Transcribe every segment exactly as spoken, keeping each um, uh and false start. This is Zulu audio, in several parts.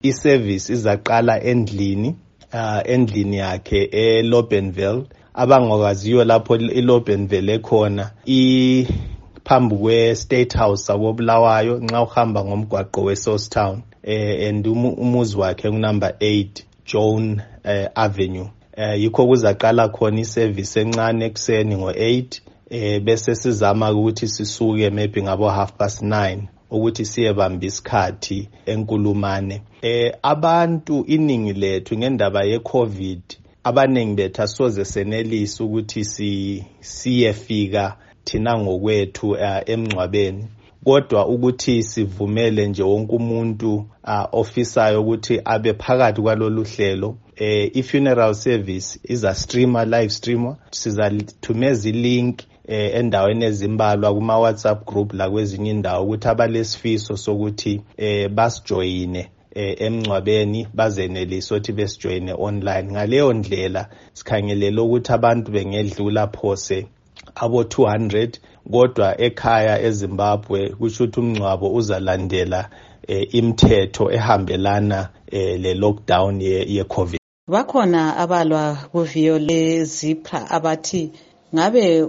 iservice izaqala endlini uh, endlini yakhe eLobenville. Abangokwaziyo lapho iLobenville ekhona i phambi kwe State House sakobulawayo nxa uhamba ngomgwaqo weSourcetown eh and umuzi wakhe unumber eight Joan eh, Avenue. Eh yikho kuzaqala khona iservice encane ekseni ngo eight eh bese sizama ukuthi sisuke maybe ngabo half past nine ukuthi siyebamba isikhathi enkulumane. Eh abantu iningi lethu ngendaba yeCovid abaningi bethu asoze senelisa ukuthi si siyefika thina ngokwethu uh, emncwabeni, kodwa ukuthi sivumele nje wonke umuntu uh, ofisayo ukuthi abe phakathi kwalolu hlelo. Eh i-funeral service iza streamer live streamer, sizathumeza ilink eh endaweni ezimbalwa kuma WhatsApp group la kwezinye indawo ukuthi abalesifiso sokuthi eh basijoyine eh emncwabeni bazenelisa ukuthi besijoyine online. Ngaleyo ndlela sikhangelela ukuthi abantu bengedlula phose abo two hundred, kodwa ekhaya eZimbabwe kusho ukuthi umncwabo uzalandela eh, imithetho ehambelana eh, le lockdown ye, ye COVID. Bakhona abalwa kuviyo leZipra abathi ngabe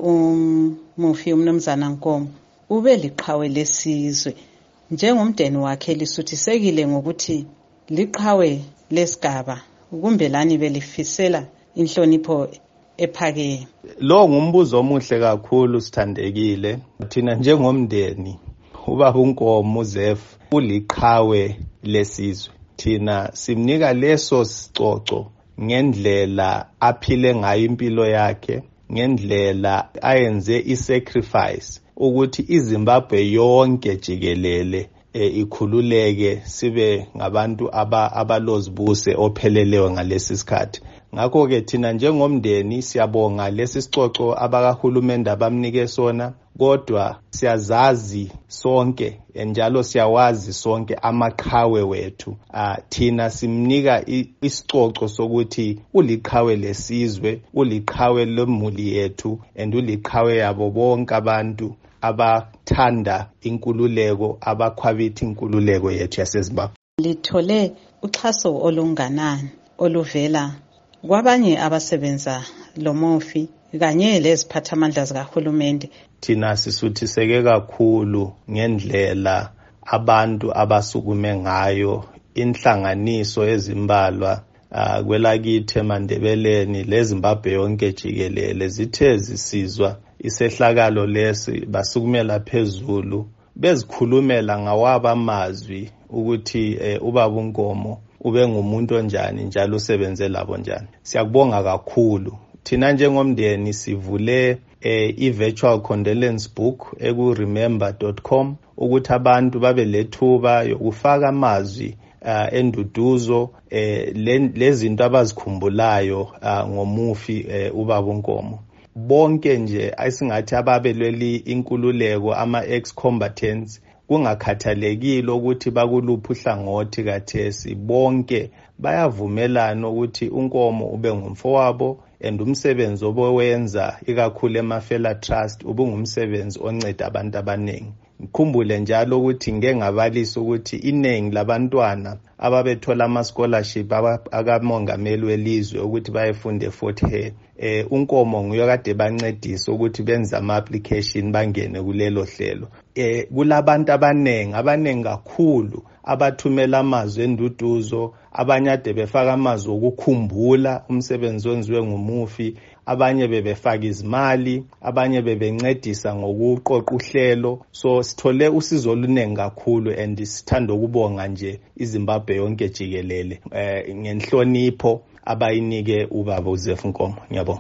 umufi umnumzana Nkomo ube liqhawe lesizwe njengomdeni wakhe lisuthisekile ngokuthi liqhawe lesigaba kumbelani belifisela inhlonipho ephakeme. Lo ngumbuzo omuhle kakhulu sithandekile. Thina njengomndeni ubaba uNkomo uZef uliqhawe lesizwe. Thina simnika leso sicoco ngendlela aphile ngayo impilo yakhe, ngendlela ayenze isacrifice ukuthi iZimbabwe yonke jikelele e, ikhululeke sibe ngabantu aba abalozibuse ophelelewe ngalesi sikhathi. Ngakho ke thina njengomndeni siyabonga lesi sicoco abakahulumende abamnike sona, kodwa siyazazi sonke njalo siyawazi sonke amaqhawe wethu. Uh, thina simnika isicoco sokuthi uliqhawe lesizwe, uliqhawe lemuli yethu, and uliqhawe yabo bonke abantu abathanda inkululeko, abakhwabitha inkululeko yethu yaseZimbabwe. Lithole uxhaso olunganani oluvela kwabanye abasebenza lomufi kanye leziphathamandla zikahulumende? Thina sisuthiseke kakhulu ngendlela abantu abasukume ngayo inhlanganiso ezimbalwa uh, kwelakithi eMandebeleni leZimbabwe yonke jikelele zithe zisizwa isehlakalo lesi basukumela phezulu bezikhulumela ngawaba amazwi ukuthi eh, ubaba uNkomo ube ngumuntu onjani njalo usebenze labo njani. Siyakubonga kakhulu. Thina njengomndeni sivule eh, i-virtual condolence book eku remember dot com ukuthi abantu babe lethuba yokufaka amazwi uh, enduduzo eh, lezinto abazikhumbulayo uh, ngomufi eh, ubaba uNkomo. Bonke nje ayisingathi ababelweli inkululeko ama ex-combatants kungakhathalekile ukuthi bakuluphi uhlangothi kathesi, bonke bayavumelana ukuthi uNkomo ube ngumfowabo and umsebenzi obowenza ikakhulu eMafela Trust ubungumsebenzi onceda abantu abaningi. Ngikhumbule njalo ukuthi ngeke ngabalisa ukuthi inengi labantwana ababethola ama scholarship akamongameli welizwe ukuthi bayefunda eFort Hare, eh uNkomo nguye kade bancedisa ukuthi benze ama application bangene kulelo hlelo. Eh kulabantu abanengi abanengi kakhulu abathumela amazwi enduduzo, abanye ade befaka amazwi okukhumbula umsebenzi wenziwe ngumufi, abanye bebefaka izimali, abanye bebencedisa ngokuqoqa uhlelo. So sithole usizo oluningi kakhulu and sithanda ukubonga nje iZimbabwe yonke jikelele eh ngenhlonipho abayinike ubaba uZef Nkomo. Ngiyabonga.